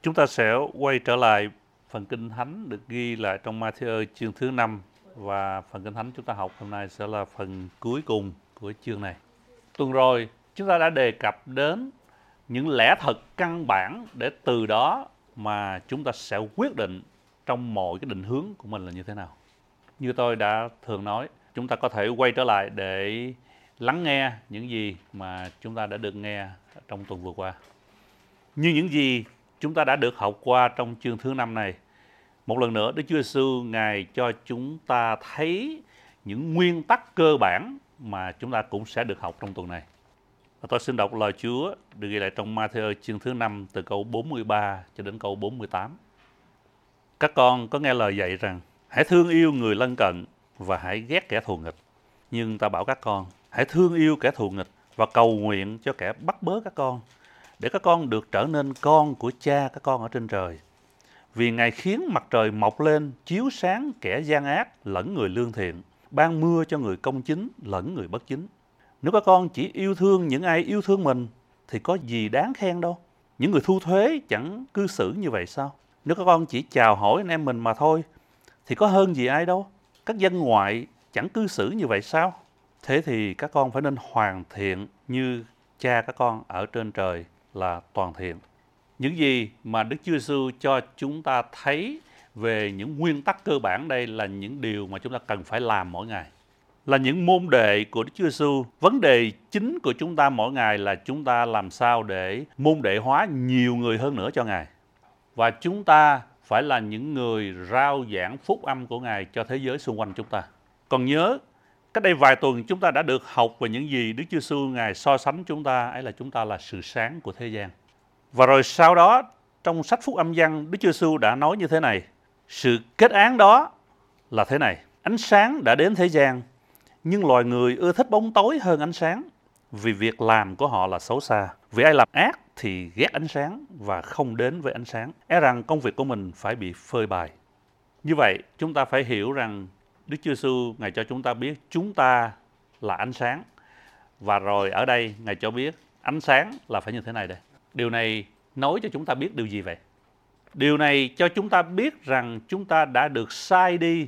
Chúng ta sẽ quay trở lại phần Kinh Thánh được ghi lại trong Ma-thi-ơ chương thứ 5 và phần Kinh Thánh chúng ta học hôm nay sẽ là phần cuối cùng của chương này. Tuần rồi chúng ta đã đề cập đến những lẽ thật căn bản để từ đó mà chúng ta sẽ quyết định trong mọi cái định hướng của mình là như thế nào. Như tôi đã thường nói, chúng ta có thể quay trở lại để lắng nghe những gì mà chúng ta đã được nghe trong tuần vừa qua. Như những gì chúng ta đã được học qua trong chương thứ 5 này, một lần nữa Đức Chúa Giêsu Ngài cho chúng ta thấy những nguyên tắc cơ bản mà chúng ta cũng sẽ được học trong tuần này. Và tôi xin đọc lời Chúa được ghi lại trong Ma-thi-ơ chương thứ 5 từ câu 43 cho đến câu 48. Các con có nghe lời dạy rằng hãy thương yêu người lân cận và hãy ghét kẻ thù nghịch. Nhưng ta bảo các con, hãy thương yêu kẻ thù nghịch và cầu nguyện cho kẻ bắt bớ các con, để các con được trở nên con của Cha các con ở trên trời. Vì Ngài khiến mặt trời mọc lên chiếu sáng kẻ gian ác lẫn người lương thiện, ban mưa cho người công chính lẫn người bất chính. Nếu các con chỉ yêu thương những ai yêu thương mình thì có gì đáng khen đâu. Những người thu thuế chẳng cư xử như vậy sao? Nếu các con chỉ chào hỏi anh em mình mà thôi thì có hơn gì ai đâu. Các dân ngoại chẳng cư xử như vậy sao? Thế thì các con phải nên hoàn thiện như Cha các con ở trên trời là toàn thiện. Những gì mà Đức Chúa Giêsu cho chúng ta thấy về những nguyên tắc cơ bản đây là những điều mà chúng ta cần phải làm mỗi ngày. Là những môn đệ của Đức Chúa Giêsu, vấn đề chính của chúng ta mỗi ngày là chúng ta làm sao để môn đệ hóa nhiều người hơn nữa cho Ngài. Và chúng ta phải là những người rao giảng phúc âm của Ngài cho thế giới xung quanh chúng ta. Còn nhớ, cách đây vài tuần chúng ta đã được học về những gì Đức Chúa Giêsu Ngài so sánh chúng ta, ấy là chúng ta là sự sáng của thế gian. Và rồi sau đó, trong sách Phúc Âm Giăng, Đức Chúa Giêsu đã nói như thế này: sự kết án đó là thế này, ánh sáng đã đến thế gian, nhưng loài người ưa thích bóng tối hơn ánh sáng, vì việc làm của họ là xấu xa. Vì ai làm ác thì ghét ánh sáng và không đến với ánh sáng, e rằng công việc của mình phải bị phơi bày. Như vậy, chúng ta phải hiểu rằng Đức Chúa Giêsu Ngài cho chúng ta biết chúng ta là ánh sáng. Và rồi ở đây Ngài cho biết ánh sáng là phải như thế này đây. Điều này nói cho chúng ta biết điều gì vậy? Điều này cho chúng ta biết rằng chúng ta đã được sai đi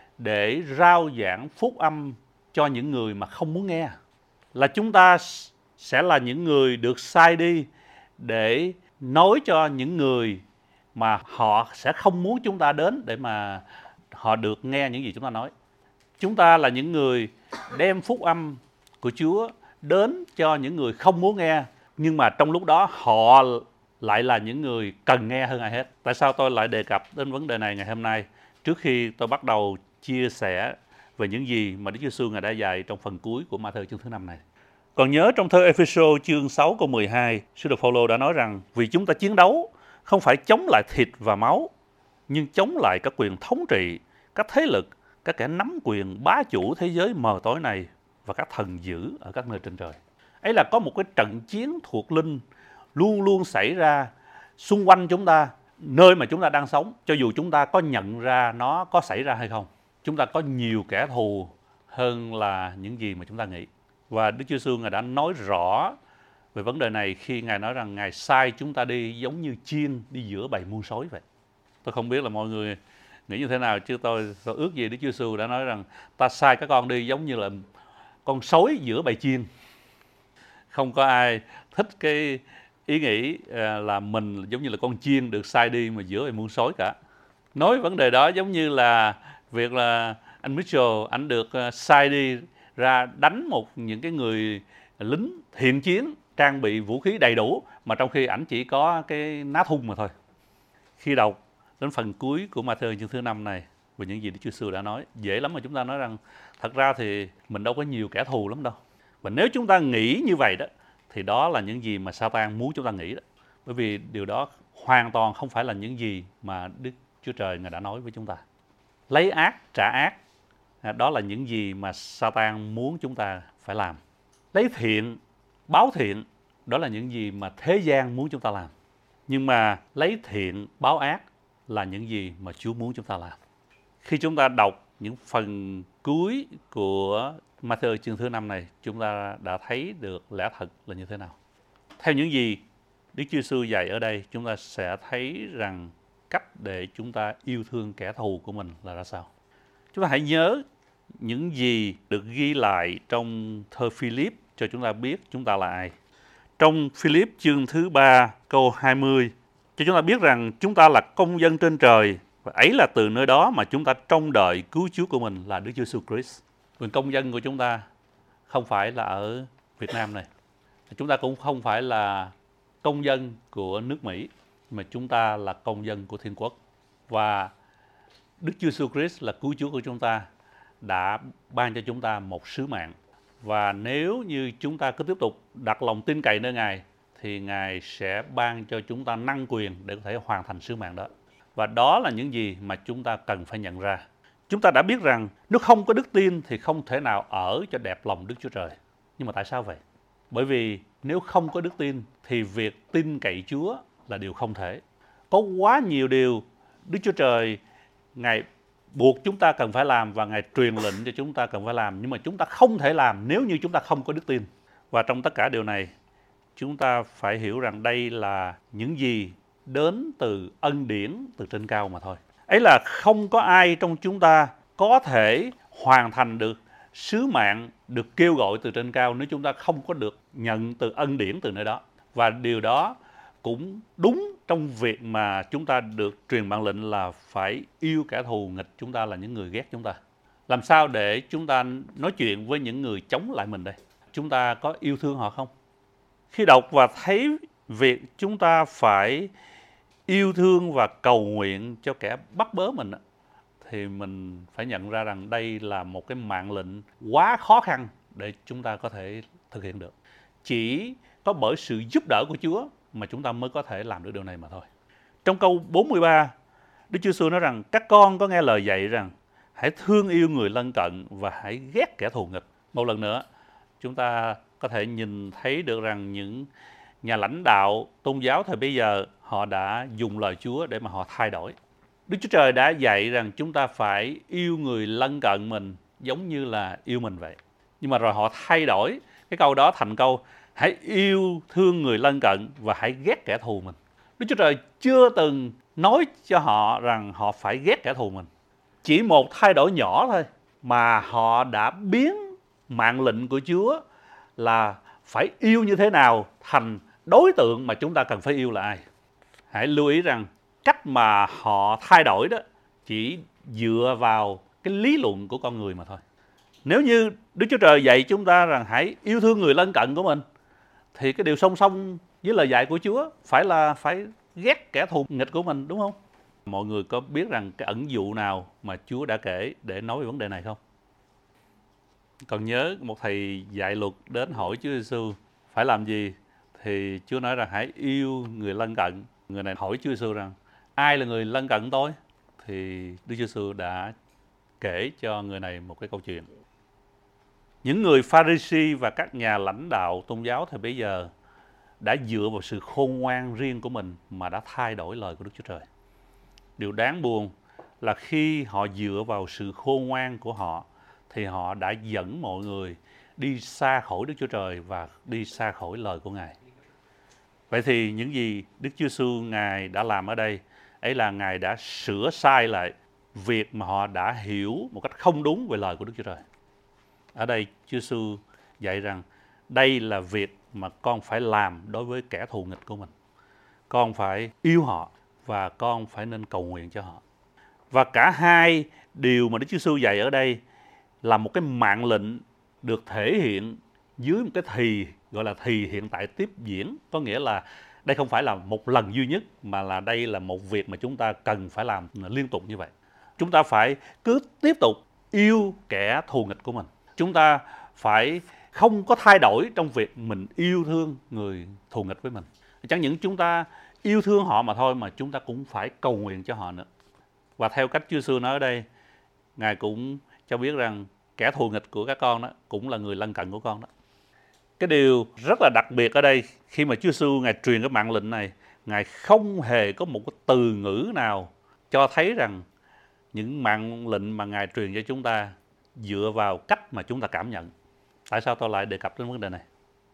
để rao giảng phúc âm cho những người mà không muốn nghe. Là chúng ta sẽ là những người được sai đi để nói cho những người mà họ sẽ không muốn chúng ta đến để mà họ được nghe những gì chúng ta nói. Chúng ta là những người đem phúc âm của Chúa đến cho những người không muốn nghe, nhưng mà trong lúc đó họ lại là những người cần nghe hơn ai hết. Tại sao tôi lại đề cập đến vấn đề này ngày hôm nay trước khi tôi bắt đầu chia sẻ về những gì mà Đức Chúa Giêsu Ngài đã dạy trong phần cuối của Ma-thi-ơ chương thứ 5 này? Còn nhớ trong thơ Ê-phê-sô chương 6 câu 12, sứ đồ Phao-lô đã nói rằng vì chúng ta chiến đấu không phải chống lại thịt và máu, nhưng chống lại các quyền thống trị, các thế lực, các kẻ nắm quyền bá chủ thế giới mờ tối này và các thần dữ ở các nơi trên trời. Ấy là có một cái trận chiến thuộc linh luôn luôn xảy ra xung quanh chúng ta, nơi mà chúng ta đang sống, cho dù chúng ta có nhận ra nó có xảy ra hay không. Chúng ta có nhiều kẻ thù hơn là những gì mà chúng ta nghĩ. Và Đức Chúa Giêsu Ngài đã nói rõ về vấn đề này khi Ngài nói rằng Ngài sai chúng ta đi giống như chiên đi giữa bầy muôn sói vậy. Tôi không biết là mọi người nghĩ như thế nào, chứ tôi ước gì Đức Chúa Giêsu đã nói rằng ta sai các con đi giống như là con sói giữa bầy chiên. Không có ai thích cái ý nghĩ là mình giống như là con chiên được sai đi mà giữa bầy muôn sói cả. Nói vấn đề đó giống như là việc là anh Mitchell anh được sai đi ra đánh những cái người lính thiện chiến trang bị vũ khí đầy đủ, mà trong khi ảnh chỉ có cái ná thun mà thôi. Khi đọc đến phần cuối của Ma-thi-ơ chương thứ 5 này về những gì Đức Chúa Giêsu đã nói, dễ lắm mà chúng ta nói rằng thật ra thì mình đâu có nhiều kẻ thù lắm đâu. Và nếu chúng ta nghĩ như vậy đó thì đó là những gì mà Sa-tan muốn chúng ta nghĩ đó. Bởi vì điều đó hoàn toàn không phải là những gì mà Đức Chúa Trời Ngài đã nói với chúng ta. Lấy ác trả ác, đó là những gì mà Sa-tan muốn chúng ta phải làm. Lấy thiện báo thiện, đó là những gì mà thế gian muốn chúng ta làm. Nhưng mà lấy thiện báo ác là những gì mà Chúa muốn chúng ta làm. Khi chúng ta đọc những phần cuối của Ma-thi-ơ chương thứ 5 này, chúng ta đã thấy được lẽ thật là như thế nào. Theo những gì Đức Chúa Giêsu dạy ở đây, chúng ta sẽ thấy rằng cách để chúng ta yêu thương kẻ thù của mình là ra sao. Chúng ta hãy nhớ những gì được ghi lại trong thơ Philip cho chúng ta biết chúng ta là ai. Trong Philip chương thứ 3 câu 20 cho chúng ta biết rằng chúng ta là công dân trên trời, và ấy là từ nơi đó mà chúng ta trông đợi cứu Chúa của mình là Đức Chúa Jesus Christ. Quyền công dân của chúng ta không phải là ở Việt Nam này. Chúng ta cũng không phải là công dân của nước Mỹ, mà chúng ta là công dân của Thiên Quốc. Và Đức Chúa Jesus Christ là cứu Chúa của chúng ta đã ban cho chúng ta một sứ mạng. Và nếu như chúng ta cứ tiếp tục đặt lòng tin cậy nơi Ngài, thì Ngài sẽ ban cho chúng ta năng quyền để có thể hoàn thành sứ mạng đó. Và đó là những gì mà chúng ta cần phải nhận ra. Chúng ta đã biết rằng nếu không có đức tin thì không thể nào ở cho đẹp lòng Đức Chúa Trời. Nhưng mà tại sao vậy? Bởi vì nếu không có đức tin thì việc tin cậy Chúa là điều không thể. Có quá nhiều điều Đức Chúa Trời Ngài buộc chúng ta cần phải làm và Ngài truyền lệnh cho chúng ta cần phải làm, nhưng mà chúng ta không thể làm nếu như chúng ta không có đức tin. Và trong tất cả điều này, chúng ta phải hiểu rằng đây là những gì đến từ ân điển từ trên cao mà thôi. Ấy là không có ai trong chúng ta có thể hoàn thành được sứ mạng được kêu gọi từ trên cao nếu chúng ta không có được nhận từ ân điển từ nơi đó. Và điều đó cũng đúng trong việc mà chúng ta được truyền mạng lệnh là phải yêu kẻ thù nghịch chúng ta, là những người ghét chúng ta. Làm sao để chúng ta nói chuyện với những người chống lại mình đây? Chúng ta có yêu thương họ không? Khi đọc và thấy việc chúng ta phải yêu thương và cầu nguyện cho kẻ bắt bớ mình, thì mình phải nhận ra rằng đây là một cái mạng lệnh quá khó khăn để chúng ta có thể thực hiện được. Chỉ có bởi sự giúp đỡ của Chúa mà chúng ta mới có thể làm được điều này mà thôi. Trong câu 43, Đức Chúa Giêsu nói rằng các con có nghe lời dạy rằng hãy thương yêu người lân cận và hãy ghét kẻ thù nghịch. Một lần nữa, chúng ta có thể nhìn thấy được rằng những nhà lãnh đạo tôn giáo thời bây giờ họ đã dùng lời Chúa để mà họ thay đổi. Đức Chúa Trời đã dạy rằng chúng ta phải yêu người lân cận mình giống như là yêu mình vậy. Nhưng mà rồi họ thay đổi cái câu đó thành câu hãy yêu thương người lân cận và hãy ghét kẻ thù mình. Đức Chúa Trời chưa từng nói cho họ rằng họ phải ghét kẻ thù mình. Chỉ một thay đổi nhỏ thôi mà họ đã biến mạng lệnh của Chúa là phải yêu như thế nào thành đối tượng mà chúng ta cần phải yêu là ai. Hãy lưu ý rằng cách mà họ thay đổi đó chỉ dựa vào cái lý luận của con người mà thôi. Nếu như Đức Chúa Trời dạy chúng ta rằng hãy yêu thương người lân cận của mình, thì cái điều song song với lời dạy của Chúa phải ghét kẻ thù nghịch của mình, đúng không? Mọi người có biết rằng cái ẩn dụ nào mà Chúa đã kể để nói về vấn đề này không? Còn nhớ một thầy dạy luật đến hỏi Chúa Giêsu phải làm gì, thì Chúa nói rằng hãy yêu người lân cận. Người này hỏi Chúa Giêsu rằng ai là người lân cận tôi? Thì Đức Chúa Giêsu đã kể cho người này một cái câu chuyện. Những người Pha-ri-si và các nhà lãnh đạo tôn giáo thời bấy giờ đã dựa vào sự khôn ngoan riêng của mình mà đã thay đổi lời của Đức Chúa Trời. Điều đáng buồn là khi họ dựa vào sự khôn ngoan của họ thì họ đã dẫn mọi người đi xa khỏi Đức Chúa Trời và đi xa khỏi lời của Ngài. Vậy thì những gì Đức Chúa Giêsu Ngài đã làm ở đây ấy là Ngài đã sửa sai lại việc mà họ đã hiểu một cách không đúng về lời của Đức Chúa Trời. Ở đây Chúa Giêsu dạy rằng đây là việc mà con phải làm đối với kẻ thù nghịch của mình. Con phải yêu họ và con phải nên cầu nguyện cho họ. Và cả hai điều mà Đức Chúa Giêsu dạy ở đây là một cái mạng lệnh được thể hiện dưới một cái thì gọi là thì hiện tại tiếp diễn. Có nghĩa là đây không phải là một lần duy nhất, mà là đây là một việc mà chúng ta cần phải làm liên tục như vậy. Chúng ta phải cứ tiếp tục yêu kẻ thù nghịch của mình. Chúng ta phải không có thay đổi trong việc mình yêu thương người thù nghịch với mình. Chẳng những chúng ta yêu thương họ mà thôi, mà chúng ta cũng phải cầu nguyện cho họ nữa. Và theo cách Chúa Giêsu nói ở đây, Ngài cũng cho biết rằng kẻ thù nghịch của các con đó cũng là người lân cận của con đó. Cái điều rất là đặc biệt ở đây, khi mà Chúa Giêsu Ngài truyền cái mạng lệnh này, Ngài không hề có một cái từ ngữ nào cho thấy rằng những mạng lệnh mà Ngài truyền cho chúng ta dựa vào cách mà chúng ta cảm nhận. Tại sao tôi lại đề cập đến vấn đề này?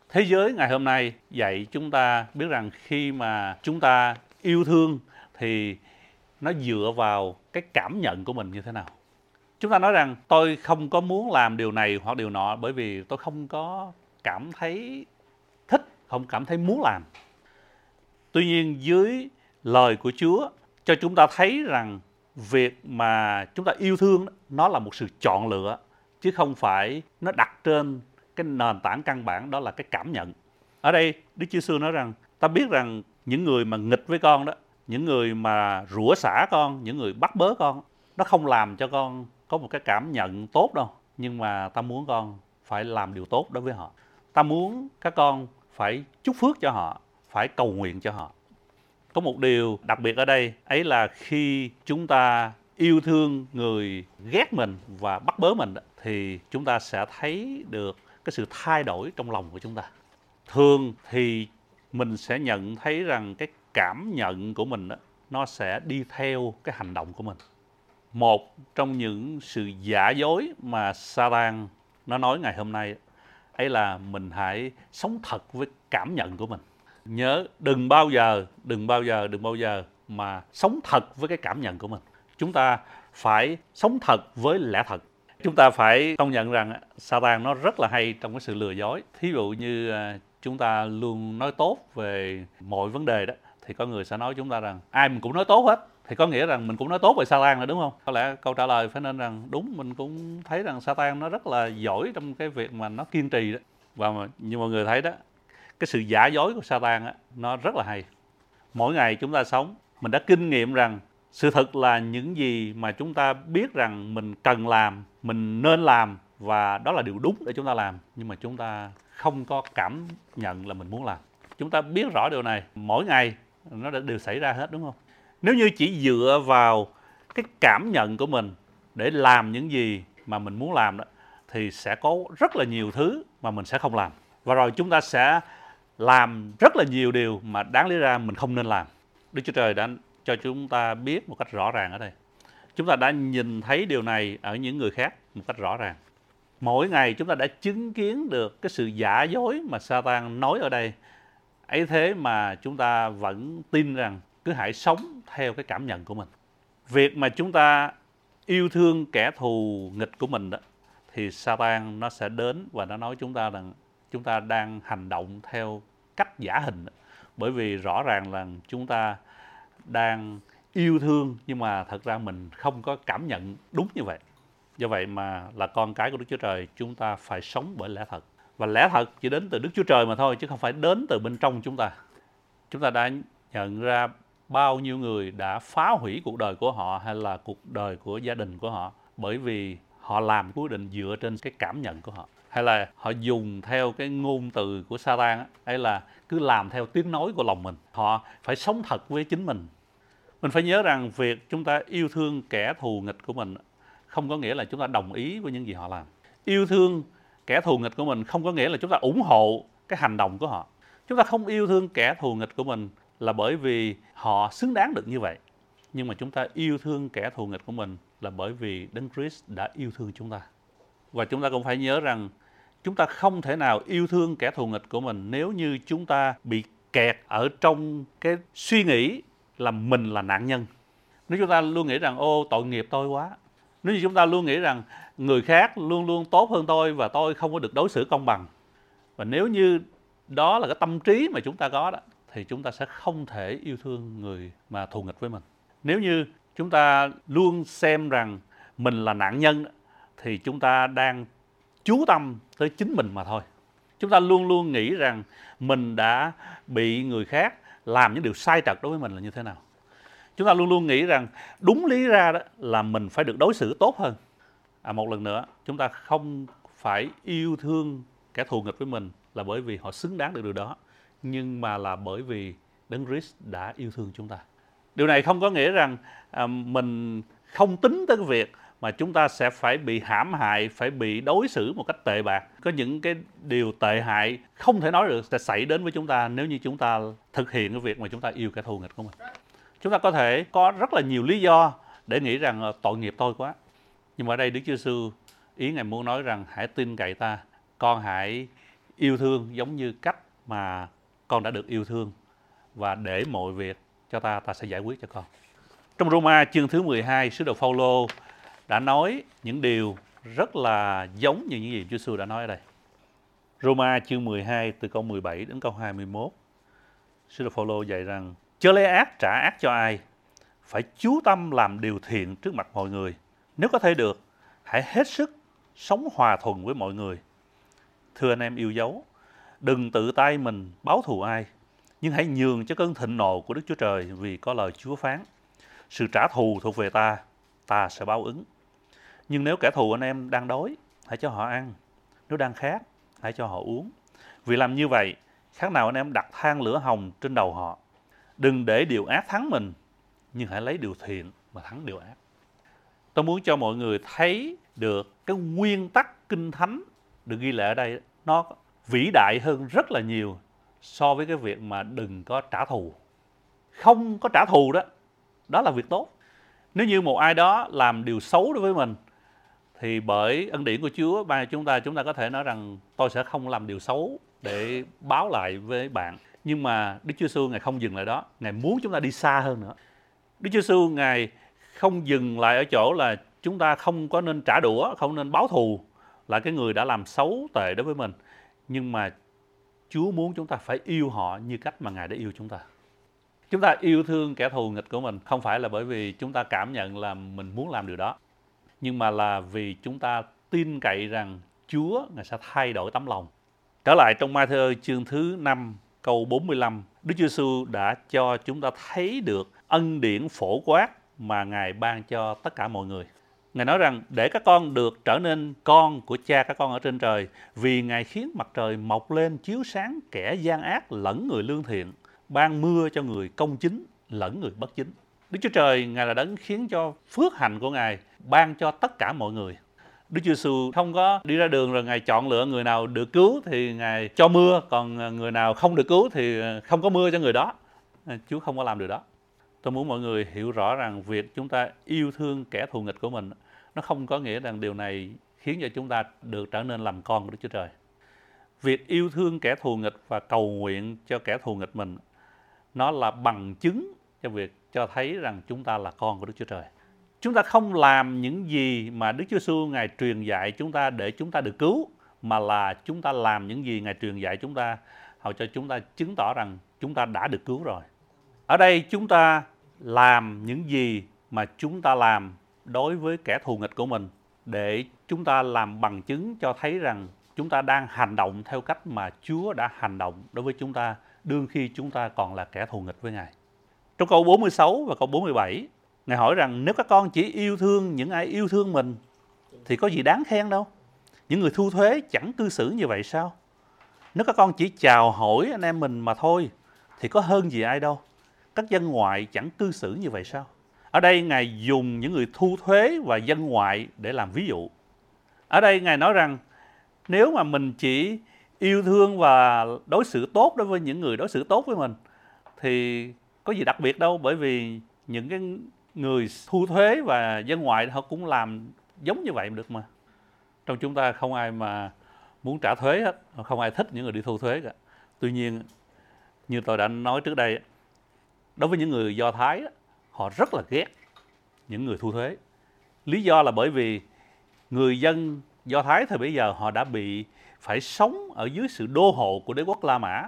Thế giới ngày hôm nay dạy chúng ta biết rằng khi mà chúng ta yêu thương thì nó dựa vào cái cảm nhận của mình như thế nào. Chúng ta nói rằng tôi không có muốn làm điều này hoặc điều nọ bởi vì tôi không có cảm thấy thích, không cảm thấy muốn làm. Tuy nhiên dưới lời của Chúa cho chúng ta thấy rằng việc mà chúng ta yêu thương nó là một sự chọn lựa, chứ không phải nó đặt trên cái nền tảng căn bản đó là cái cảm nhận. Ở đây Đức Chúa Giêsu nói rằng ta biết rằng những người mà nghịch với con đó, những người mà rủa xả con, những người bắt bớ con, nó không làm cho con có một cái cảm nhận tốt đâu. Nhưng mà ta muốn con phải làm điều tốt đối với họ. Ta muốn các con phải chúc phước cho họ, phải cầu nguyện cho họ. Có một điều đặc biệt ở đây, ấy là khi chúng ta yêu thương người ghét mình và bắt bớ mình thì chúng ta sẽ thấy được cái sự thay đổi trong lòng của chúng ta. Thường thì mình sẽ nhận thấy rằng cái cảm nhận của mình nó sẽ đi theo cái hành động của mình. Một trong những sự giả dối mà Sa-tan nó nói ngày hôm nay ấy là mình hãy sống thật với cảm nhận của mình. Nhớ đừng bao giờ mà sống thật với cái cảm nhận của mình. Chúng ta phải sống thật với lẽ thật. Chúng ta phải công nhận rằng Sa-tan nó rất là hay trong cái sự lừa dối. Thí dụ như chúng ta luôn nói tốt về mọi vấn đề đó, thì có người sẽ nói chúng ta rằng ai mình cũng nói tốt hết, thì có nghĩa rằng mình cũng nói tốt về Sa-tan rồi, đúng không? Có lẽ câu trả lời phải nên rằng đúng, mình cũng thấy rằng Sa-tan nó rất là giỏi trong cái việc mà nó kiên trì đó. Và như mọi người thấy đó, cái sự giả dối của Sa-tan nó rất là hay. Mỗi ngày chúng ta sống, mình đã kinh nghiệm rằng sự thật là những gì mà chúng ta biết rằng mình cần làm, mình nên làm và đó là điều đúng để chúng ta làm, nhưng mà chúng ta không có cảm nhận là mình muốn làm. Chúng ta biết rõ điều này, mỗi ngày nó đều xảy ra hết, đúng không? Nếu như chỉ dựa vào cái cảm nhận của mình để làm những gì mà mình muốn làm đó, thì sẽ có rất là nhiều thứ mà mình sẽ không làm. Và rồi chúng ta sẽ làm rất là nhiều điều mà đáng lý ra mình không nên làm. Đức Chúa Trời đã cho chúng ta biết một cách rõ ràng ở đây. Chúng ta đã nhìn thấy điều này ở những người khác một cách rõ ràng. Mỗi ngày chúng ta đã chứng kiến được cái sự giả dối mà Sa-tan nói ở đây. Ấy thế mà chúng ta vẫn tin rằng cứ hãy sống theo cái cảm nhận của mình. Việc mà chúng ta yêu thương kẻ thù nghịch của mình đó, thì Sa-tan nó sẽ đến và nó nói chúng ta rằng chúng ta đang hành động theo cách giả hình. Bởi vì rõ ràng là chúng ta đang yêu thương nhưng mà thật ra mình không có cảm nhận đúng như vậy. Do vậy mà là con cái của Đức Chúa Trời, chúng ta phải sống bởi lẽ thật. Và lẽ thật chỉ đến từ Đức Chúa Trời mà thôi, chứ không phải đến từ bên trong chúng ta. Chúng ta đã nhận ra bao nhiêu người đã phá hủy cuộc đời của họ hay là cuộc đời của gia đình của họ bởi vì họ làm quyết định dựa trên cái cảm nhận của họ, hay là họ dùng theo cái ngôn từ của Sa-tan ấy là cứ làm theo tiếng nói của lòng mình. Họ phải sống thật với chính mình. Mình phải nhớ rằng việc chúng ta yêu thương kẻ thù nghịch của mình không có nghĩa là chúng ta đồng ý với những gì họ làm. Yêu thương kẻ thù nghịch của mình không có nghĩa là chúng ta ủng hộ cái hành động của họ. Chúng ta không yêu thương kẻ thù nghịch của mình là bởi vì họ xứng đáng được như vậy. Nhưng mà chúng ta yêu thương kẻ thù nghịch của mình là bởi vì Đấng Christ đã yêu thương chúng ta. Và chúng ta cũng phải nhớ rằng chúng ta không thể nào yêu thương kẻ thù nghịch của mình nếu như chúng ta bị kẹt ở trong cái suy nghĩ là mình là nạn nhân. Nếu chúng ta luôn nghĩ rằng ô tội nghiệp tôi quá, nếu như chúng ta luôn nghĩ rằng người khác luôn luôn tốt hơn tôi và tôi không có được đối xử công bằng, và nếu như đó là cái tâm trí mà chúng ta có đó, thì chúng ta sẽ không thể yêu thương người mà thù nghịch với mình. Nếu như chúng ta luôn xem rằng mình là nạn nhân thì chúng ta đang chú tâm tới chính mình mà thôi. Chúng ta luôn luôn nghĩ rằng mình đã bị người khác làm những điều sai trật đối với mình là như thế nào. Chúng ta luôn luôn nghĩ rằng đúng lý ra đó là mình phải được đối xử tốt hơn. Một lần nữa, chúng ta không phải yêu thương kẻ thù nghịch với mình là bởi vì họ xứng đáng được điều đó, nhưng mà là bởi vì Đấng Christ đã yêu thương chúng ta. Điều này không có nghĩa rằng mình không tính tới cái việc mà chúng ta sẽ phải bị hãm hại, phải bị đối xử một cách tệ bạc. Có những cái điều tệ hại không thể nói được sẽ xảy đến với chúng ta nếu như chúng ta thực hiện cái việc mà chúng ta yêu kẻ thù nghịch của mình. Chúng ta có thể có rất là nhiều lý do để nghĩ rằng tội nghiệp tôi quá. Nhưng mà ở đây Đức Chúa Giêsu ý Ngài muốn nói rằng hãy tin cậy ta, con hãy yêu thương giống như cách mà con đã được yêu thương, và để mọi việc cho ta sẽ giải quyết cho con. Trong Roma chương thứ 12, sứ đồ Phaolô đã nói những điều rất là giống như những gì Chúa Giêsu đã nói ở đây. Roma chương 12 từ câu 17 đến câu 21. Sứ đồ Phaolô dạy rằng: chớ lấy ác trả ác cho ai, phải chú tâm làm điều thiện trước mặt mọi người. Nếu có thể được, hãy hết sức sống hòa thuận với mọi người. Thưa anh em yêu dấu, đừng tự tay mình báo thù ai, nhưng hãy nhường cho cơn thịnh nộ của Đức Chúa Trời, vì có lời Chúa phán: sự trả thù thuộc về ta, ta sẽ báo ứng. Nhưng nếu kẻ thù anh em đang đói, hãy cho họ ăn. Nếu đang khát, hãy cho họ uống. Vì làm như vậy, khác nào anh em đặt than lửa hồng trên đầu họ. Đừng để điều ác thắng mình, nhưng hãy lấy điều thiện mà thắng điều ác. Tôi muốn cho mọi người thấy được cái nguyên tắc kinh thánh được ghi lại ở đây, nó vĩ đại hơn rất là nhiều so với cái việc mà đừng có trả thù. Không có trả thù đó, đó là việc tốt. Nếu như một ai đó làm điều xấu đối với mình, thì bởi ân điển của Chúa ban cho chúng ta có thể nói rằng tôi sẽ không làm điều xấu để báo lại với bạn. Nhưng mà Đức Chúa Giêsu Ngài không dừng lại đó, Ngài muốn chúng ta đi xa hơn nữa. Đức Chúa Giêsu Ngài không dừng lại ở chỗ là chúng ta không có nên trả đũa, không nên báo thù lại cái người đã làm xấu tệ đối với mình. Nhưng mà Chúa muốn chúng ta phải yêu họ như cách mà Ngài đã yêu chúng ta. Chúng ta yêu thương kẻ thù nghịch của mình không phải là bởi vì chúng ta cảm nhận là mình muốn làm điều đó, nhưng mà là vì chúng ta tin cậy rằng Chúa Ngài sẽ thay đổi tấm lòng. Trở lại trong Ma-thi-ơ chương thứ 5 câu 45, Đức Chúa Giêsu đã cho chúng ta thấy được ân điển phổ quát mà Ngài ban cho tất cả mọi người. Ngài nói rằng để các con được trở nên con của cha các con ở trên trời, vì Ngài khiến mặt trời mọc lên chiếu sáng kẻ gian ác lẫn người lương thiện, ban mưa cho người công chính lẫn người bất chính. Đức Chúa Trời Ngài là đấng khiến cho phước hạnh của Ngài ban cho tất cả mọi người. Đức Chúa Giêsu không có đi ra đường rồi Ngài chọn lựa người nào được cứu thì Ngài cho mưa, còn người nào không được cứu thì không có mưa cho người đó. Chúa không có làm điều đó. Tôi muốn mọi người hiểu rõ rằng việc chúng ta yêu thương kẻ thù nghịch của mình, nó không có nghĩa rằng điều này khiến cho chúng ta được trở nên làm con của Đức Chúa Trời. Việc yêu thương kẻ thù nghịch và cầu nguyện cho kẻ thù nghịch mình, nó là bằng chứng cho việc cho thấy rằng chúng ta là con của Đức Chúa Trời. Chúng ta không làm những gì mà Đức Chúa Giêsu Ngài truyền dạy chúng ta để chúng ta được cứu, mà là chúng ta làm những gì Ngài truyền dạy chúng ta, hầu cho chúng ta chứng tỏ rằng chúng ta đã được cứu rồi. Ở đây chúng ta làm những gì mà chúng ta làm đối với kẻ thù nghịch của mình, để chúng ta làm bằng chứng cho thấy rằng chúng ta đang hành động theo cách mà Chúa đã hành động đối với chúng ta đương khi chúng ta còn là kẻ thù nghịch với Ngài. Trong câu 46 và câu 47, Ngài hỏi rằng nếu các con chỉ yêu thương những ai yêu thương mình thì có gì đáng khen đâu. Những người thu thuế chẳng cư xử như vậy sao? Nếu các con chỉ chào hỏi anh em mình mà thôi thì có hơn gì ai đâu. Các dân ngoại chẳng cư xử như vậy sao? Ở đây Ngài dùng những người thu thuế và dân ngoại để làm ví dụ. Ở đây Ngài nói rằng nếu mà mình chỉ yêu thương và đối xử tốt đối với những người đối xử tốt với mình thì có gì đặc biệt đâu, bởi vì những cái người thu thuế và dân ngoại họ cũng làm giống như vậy được mà. Trong chúng ta không ai mà muốn trả thuế hết, không ai thích những người đi thu thuế cả. Tuy nhiên, như tôi đã nói trước đây, đối với những người Do Thái, họ rất là ghét những người thu thuế. Lý do là bởi vì người dân Do Thái thời bấy giờ họ đã bị phải sống ở dưới sự đô hộ của đế quốc La Mã,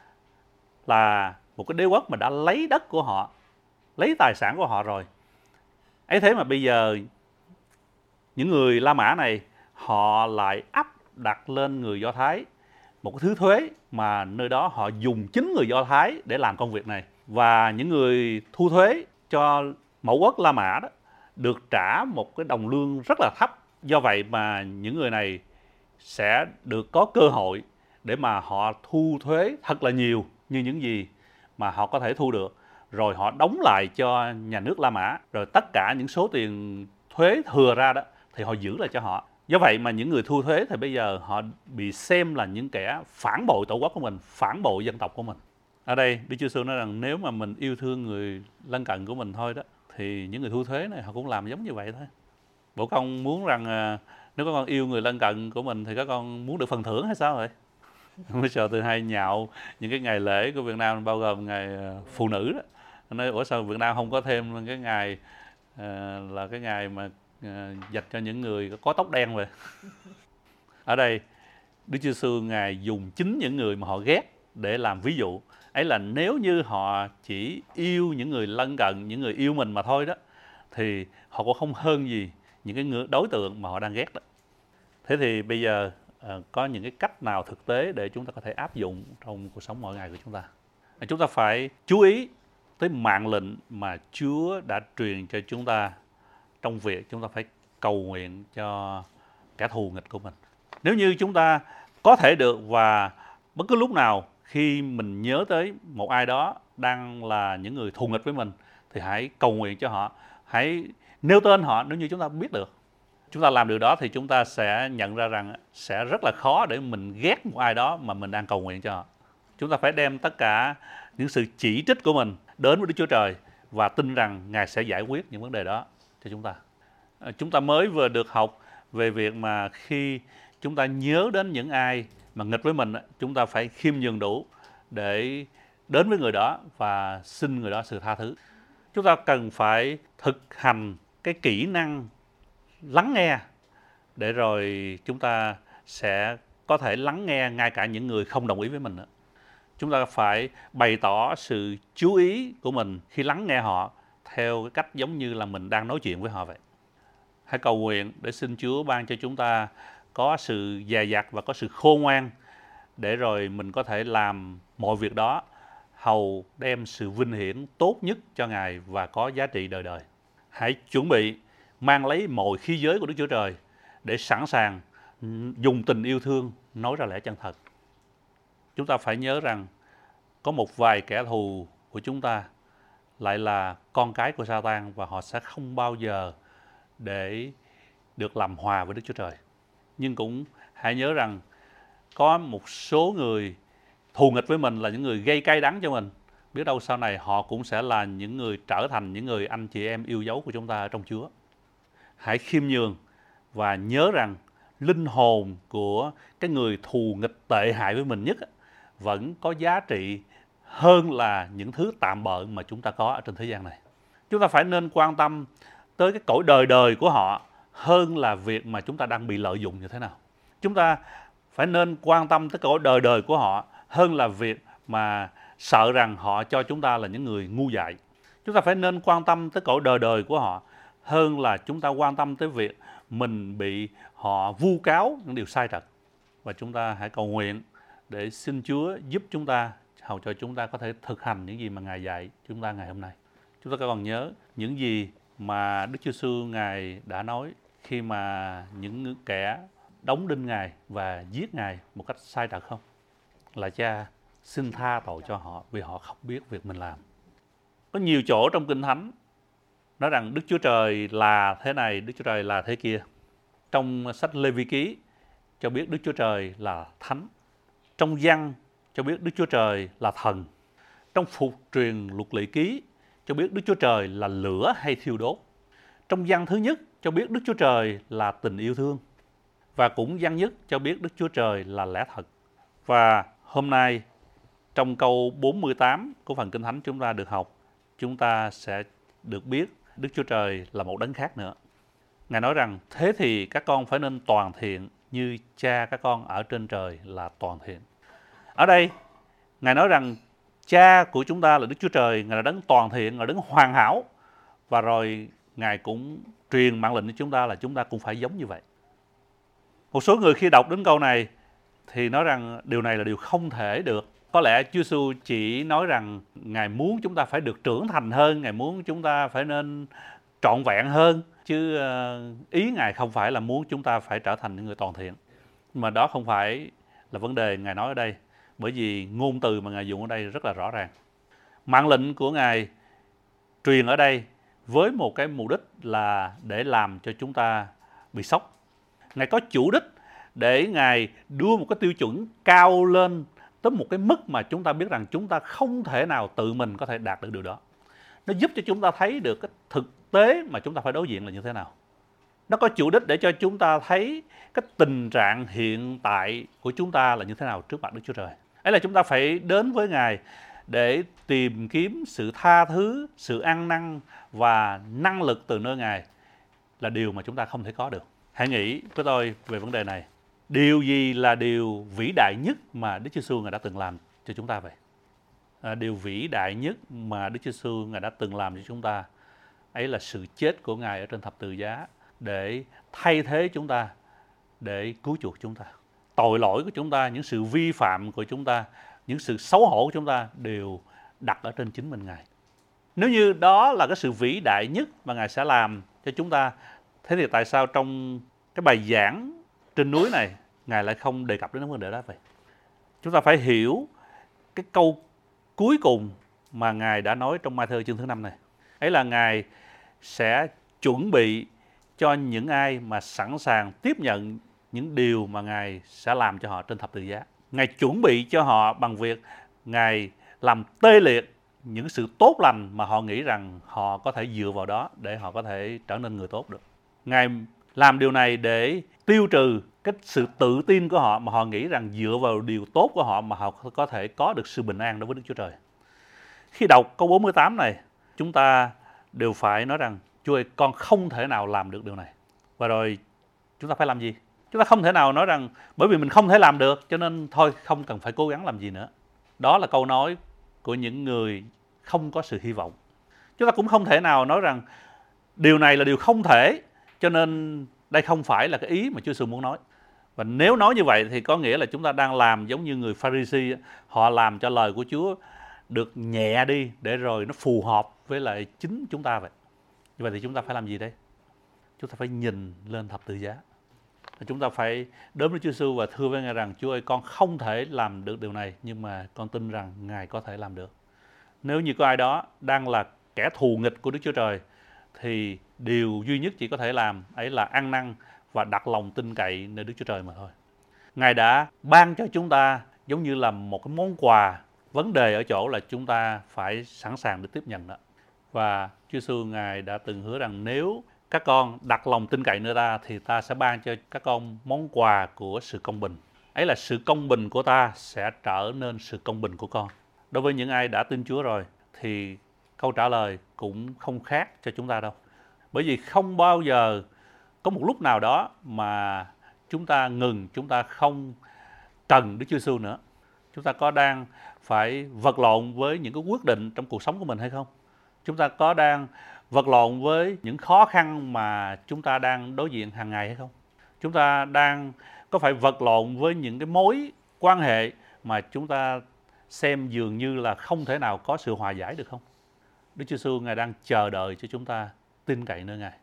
là một cái đế quốc mà đã lấy đất của họ, lấy tài sản của họ rồi. Ấy thế mà bây giờ những người La Mã này họ lại áp đặt lên người Do Thái một cái thứ thuế mà nơi đó họ dùng chính người Do Thái để làm công việc này. Và những người thu thuế cho mẫu quốc La Mã đó được trả một cái đồng lương rất là thấp. Do vậy mà những người này sẽ được có cơ hội để mà họ thu thuế thật là nhiều như những gì mà họ có thể thu được, rồi họ đóng lại cho nhà nước La Mã, rồi tất cả những số tiền thuế thừa ra đó thì họ giữ lại cho họ. Do vậy mà những người thu thuế thì bây giờ họ bị xem là những kẻ phản bội tổ quốc của mình, phản bội dân tộc của mình. Ở đây Đức Chúa Giêsu nói rằng nếu mà mình yêu thương người lân cận của mình thôi đó, thì những người thu thuế này họ cũng làm giống như vậy thôi. Bộ con muốn rằng nếu các con yêu người lân cận của mình thì các con muốn được phần thưởng hay sao vậy? Bây giờ tôi hay nhạo những cái ngày lễ của Việt Nam bao gồm ngày phụ nữ đó. Nói ủa sao Việt Nam không có thêm cái ngày là cái ngày mà dành cho những người có tóc đen vậy. Ở đây Đức Chúa Giêsu Ngài dùng chính những người mà họ ghét để làm ví dụ. Ấy là nếu như họ chỉ yêu những người lân cận, những người yêu mình mà thôi đó, thì họ cũng không hơn gì những cái đối tượng mà họ đang ghét đó. Thế thì bây giờ có những cái cách nào thực tế để chúng ta có thể áp dụng trong cuộc sống mỗi ngày của chúng ta? Chúng ta phải chú ý tới mạng lệnh mà Chúa đã truyền cho chúng ta trong việc chúng ta phải cầu nguyện cho kẻ thù nghịch của mình. Nếu như chúng ta có thể được và bất cứ lúc nào khi mình nhớ tới một ai đó đang là những người thù nghịch với mình thì hãy cầu nguyện cho họ, hãy nêu tên họ nếu như chúng ta biết được. Chúng ta làm điều đó thì chúng ta sẽ nhận ra rằng sẽ rất là khó để mình ghét một ai đó mà mình đang cầu nguyện cho họ. Chúng ta phải đem tất cả những sự chỉ trích của mình đến với Đức Chúa Trời và tin rằng Ngài sẽ giải quyết những vấn đề đó cho chúng ta. Chúng ta mới vừa được học về việc mà khi chúng ta nhớ đến những ai mà nghịch với mình, chúng ta phải khiêm nhường đủ để đến với người đó và xin người đó sự tha thứ. Chúng ta cần phải thực hành cái kỹ năng lắng nghe để rồi chúng ta sẽ có thể lắng nghe ngay cả những người không đồng ý với mình nữa. Chúng ta phải bày tỏ sự chú ý của mình khi lắng nghe họ theo cái cách giống như là mình đang nói chuyện với họ vậy. Hãy cầu nguyện để xin Chúa ban cho chúng ta có sự dè dặt và có sự khôn ngoan để rồi mình có thể làm mọi việc đó hầu đem sự vinh hiển tốt nhất cho Ngài và có giá trị đời đời. Hãy chuẩn bị mang lấy mọi khí giới của Đức Chúa Trời để sẵn sàng dùng tình yêu thương nói ra lẽ chân thật. Chúng ta phải nhớ rằng có một vài kẻ thù của chúng ta lại là con cái của Sa-tan và họ sẽ không bao giờ để được làm hòa với Đức Chúa Trời. Nhưng cũng hãy nhớ rằng có một số người thù nghịch với mình là những người gây cay đắng cho mình. Biết đâu sau này họ cũng sẽ là những người trở thành những người anh chị em yêu dấu của chúng ta ở trong Chúa. Hãy khiêm nhường và nhớ rằng linh hồn của cái người thù nghịch tệ hại với mình nhất vẫn có giá trị hơn là những thứ tạm bợ mà chúng ta có ở trên thế gian này. Chúng ta phải nên quan tâm tới cái cõi đời đời của họ hơn là việc mà chúng ta đang bị lợi dụng như thế nào. Chúng ta phải nên quan tâm tới cõi đời đời của họ hơn là việc mà sợ rằng họ cho chúng ta là những người ngu dại. Chúng ta phải nên quan tâm tới cõi đời đời của họ hơn là chúng ta quan tâm tới việc mình bị họ vu cáo những điều sai trật. Và chúng ta hãy cầu nguyện để xin Chúa giúp chúng ta hầu cho chúng ta có thể thực hành những gì mà Ngài dạy chúng ta ngày hôm nay. Chúng ta còn nhớ những gì mà Đức Chúa Giêsu Ngài đã nói khi mà những kẻ đóng đinh Ngài và giết Ngài một cách sai trật không? Là Cha xin tha tội cho họ vì họ không biết việc mình làm. Có nhiều chỗ trong Kinh Thánh nói rằng Đức Chúa Trời là thế này, Đức Chúa Trời là thế kia. Trong sách Lê Vi Ký cho biết Đức Chúa Trời là thánh. Trong Giăng cho biết Đức Chúa Trời là thần. Trong Phục truyền Luật Lệ Ký cho biết Đức Chúa Trời là lửa hay thiêu đốt. Trong Giăng thứ nhất cho biết Đức Chúa Trời là tình yêu thương. Và cũng Giăng nhất cho biết Đức Chúa Trời là lẽ thật. Và hôm nay trong câu 48 của phần Kinh Thánh chúng ta được học, chúng ta sẽ được biết Đức Chúa Trời là một đấng khác nữa. Ngài nói rằng thế thì các con phải nên toàn thiện như Cha các con ở trên trời là toàn thiện. Ở đây Ngài nói rằng Cha của chúng ta là Đức Chúa Trời, Ngài là đấng toàn thiện, là đấng hoàn hảo. Và rồi Ngài cũng truyền mạng lệnh cho chúng ta là chúng ta cũng phải giống như vậy. Một số người khi đọc đến câu này thì nói rằng điều này là điều không thể được. Có lẽ Chúa Giêsu chỉ nói rằng Ngài muốn chúng ta phải được trưởng thành hơn, Ngài muốn chúng ta phải nên trọn vẹn hơn. Chứ ý Ngài không phải là muốn chúng ta phải trở thành những người toàn thiện. Mà đó không phải là vấn đề Ngài nói ở đây. Bởi vì ngôn từ mà Ngài dùng ở đây rất là rõ ràng. Mạng lệnh của Ngài truyền ở đây với một cái mục đích là để làm cho chúng ta bị sốc. Ngài có chủ đích để Ngài đưa một cái tiêu chuẩn cao lên tới một cái mức mà chúng ta biết rằng chúng ta không thể nào tự mình có thể đạt được điều đó. Nó giúp cho chúng ta thấy được cái thực tế mà chúng ta phải đối diện là như thế nào. Nó có chủ đích để cho chúng ta thấy cái tình trạng hiện tại của chúng ta là như thế nào trước mặt Đức Chúa Trời. Ấy là chúng ta phải đến với Ngài để tìm kiếm sự tha thứ, sự ăn năn và năng lực từ nơi Ngài là điều mà chúng ta không thể có được. Hãy nghĩ với tôi về vấn đề này. Điều gì là điều vĩ đại nhất mà Đức Chúa Giêsu Ngài đã từng làm cho chúng ta vậy? Điều vĩ đại nhất mà Đức Chúa Giêsu Ngài đã từng làm cho chúng ta ấy là sự chết của Ngài ở trên thập tự giá để thay thế chúng ta, để cứu chuộc chúng ta. Tội lỗi của chúng ta, những sự vi phạm của chúng ta, những sự xấu hổ của chúng ta đều đặt ở trên chính mình Ngài. Nếu như đó là cái sự vĩ đại nhất mà Ngài sẽ làm cho chúng ta, thế thì tại sao trong cái bài giảng trên núi này Ngài lại không đề cập đến vấn đề đó vậy? Chúng ta phải hiểu cái câu cuối cùng mà Ngài đã nói trong Ma-thi-ơ chương thứ 5 này. Ấy là Ngài sẽ chuẩn bị cho những ai mà sẵn sàng tiếp nhận những điều mà Ngài sẽ làm cho họ trên thập tự giá. Ngài chuẩn bị cho họ bằng việc Ngài làm tê liệt những sự tốt lành mà họ nghĩ rằng họ có thể dựa vào đó để họ có thể trở nên người tốt được. Ngài làm điều này để tiêu trừ cái sự tự tin của họ mà họ nghĩ rằng dựa vào điều tốt của họ mà họ có thể có được sự bình an đối với Đức Chúa Trời. Khi đọc câu 48 này, chúng ta đều phải nói rằng Chúa ơi, con không thể nào làm được điều này. Và rồi chúng ta phải làm gì? Chúng ta không thể nào nói rằng bởi vì mình không thể làm được cho nên thôi không cần phải cố gắng làm gì nữa. Đó là câu nói của những người không có sự hy vọng. Chúng ta cũng không thể nào nói rằng điều này là điều không thể cho nên đây không phải là cái ý mà Chúa Giêsu muốn nói. Và nếu nói như vậy thì có nghĩa là chúng ta đang làm giống như người Pha-ri-si, họ làm cho lời của Chúa được nhẹ đi để rồi nó phù hợp với lại chính chúng ta vậy. Như vậy thì chúng ta phải làm gì đây? Chúng ta phải nhìn lên thập tự giá. Chúng ta phải đến với Chúa Giêsu và thưa với Ngài rằng Chúa ơi, con không thể làm được điều này nhưng mà con tin rằng Ngài có thể làm được. Nếu như có ai đó đang là kẻ thù nghịch của Đức Chúa Trời thì điều duy nhất chỉ có thể làm ấy là ăn năn và đặt lòng tin cậy nơi Đức Chúa Trời mà thôi. Ngài đã ban cho chúng ta giống như là một cái món quà. Vấn đề ở chỗ là chúng ta phải sẵn sàng để tiếp nhận đó. Và Chúa Giêsu Ngài đã từng hứa rằng nếu các con đặt lòng tin cậy nơi ta thì ta sẽ ban cho các con món quà của sự công bình. Ấy là sự công bình của ta sẽ trở nên sự công bình của con. Đối với những ai đã tin Chúa rồi thì câu trả lời cũng không khác cho chúng ta đâu. Bởi vì không bao giờ có một lúc nào đó mà chúng ta ngừng, chúng ta không cần Đức Chúa Giêsu nữa. Chúng ta có đang phải vật lộn với những cái quyết định trong cuộc sống của mình hay không? Chúng ta có đang vật lộn với những khó khăn mà chúng ta đang đối diện hàng ngày hay không? Chúng ta đang có phải vật lộn với những cái mối quan hệ mà chúng ta xem dường như là không thể nào có sự hòa giải được không? Đức Chúa Giêsu Ngài đang chờ đợi cho chúng ta tin cậy nơi Ngài.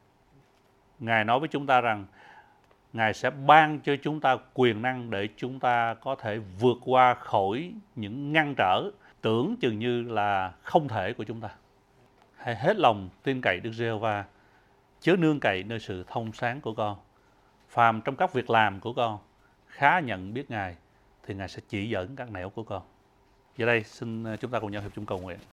Ngài nói với chúng ta rằng Ngài sẽ ban cho chúng ta quyền năng để chúng ta có thể vượt qua khỏi những ngăn trở tưởng chừng như là không thể của chúng ta. Hãy hết lòng tin cậy Đức Giê-hô-va, chớ nương cậy nơi sự thông sáng của con. Phàm trong các việc làm của con, khá nhận biết Ngài thì Ngài sẽ chỉ dẫn các nẻo của con. Giờ đây xin chúng ta cùng nhau hiệp chung cầu nguyện.